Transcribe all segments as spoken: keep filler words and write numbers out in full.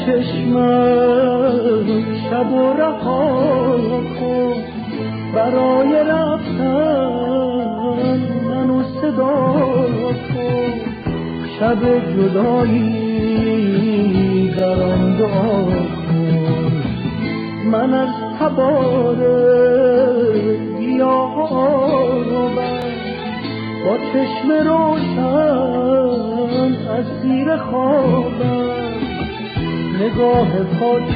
چشمم شب و رها کن، برای رفتن منو صدا کن. شب جدایی در آن دعا کن، من از تبار گیاهان با چشم روشن اسیر خوابم. نگاه پاک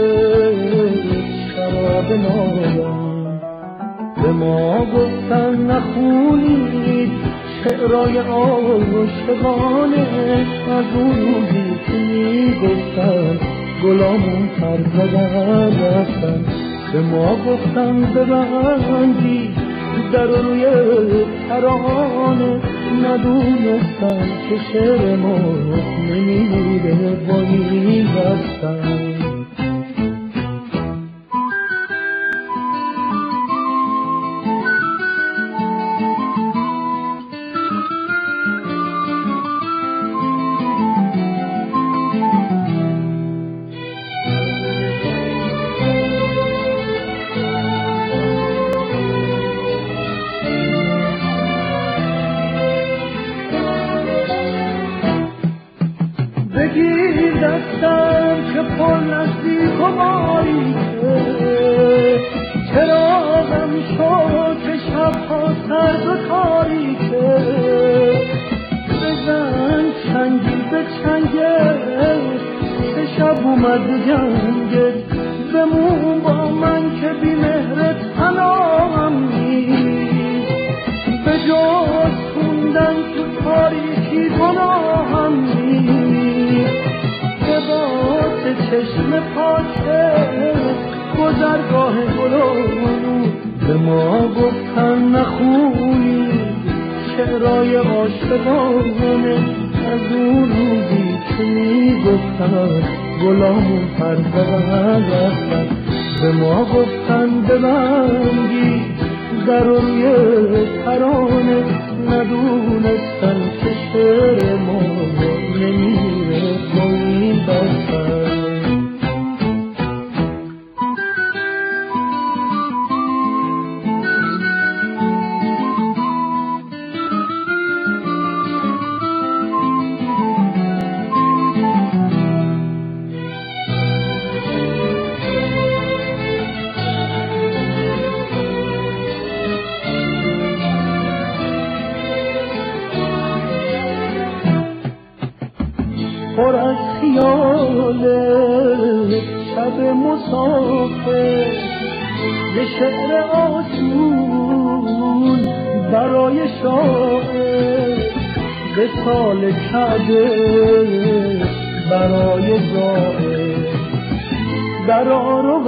شراب نارم، به ما گفتن نخونید شعرهای عاشقانه. از اون روزی که میگفتن گلامون پر زدن رفتن، به ما گفتن ببندید در روی ترانه. ندونستم که شعر ما نمیره با این دستن. بگیر دستم که پر نزدیک و باریکه، چراغم شد که شبها سرد و تاریکه. بزن چنگی به چنگت که شب اومد جنگت، بمون با من که بی مهرت حنام نیست. به جز خوندن تو تاریکی گناهم نیست. چشم پاکه گذرگاه گلون، به ما گفتن نخونی شعرهای عاشقانه. از اون روزی که میگفتن گلامون پر زدن رفتن، به ما گفتن ببندی در روی ترانه. ندونستن که شعر ما نمیره با این دستن. پر از خیال شب مسافر، به شعر آسون برای شاعر. به سال کعبه برای زائر، درا رو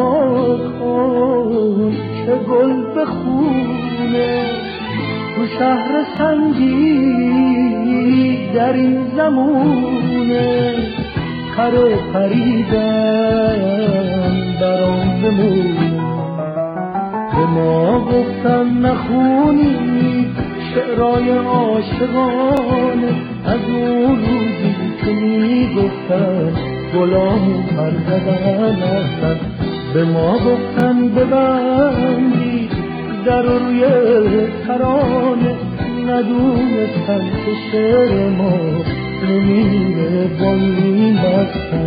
کن که گل بخونه. تو شهر سنگی در این زمونه، خر پریدن در آن بمونه. به ما گفتن نخونید شعرهای عاشقانه. از اون روزی که میگفتن گلامون پر زدن رفتن، به ما گفتن ببندید در روی ترانه. ندونستن که شعر ما نمیره با این دستن.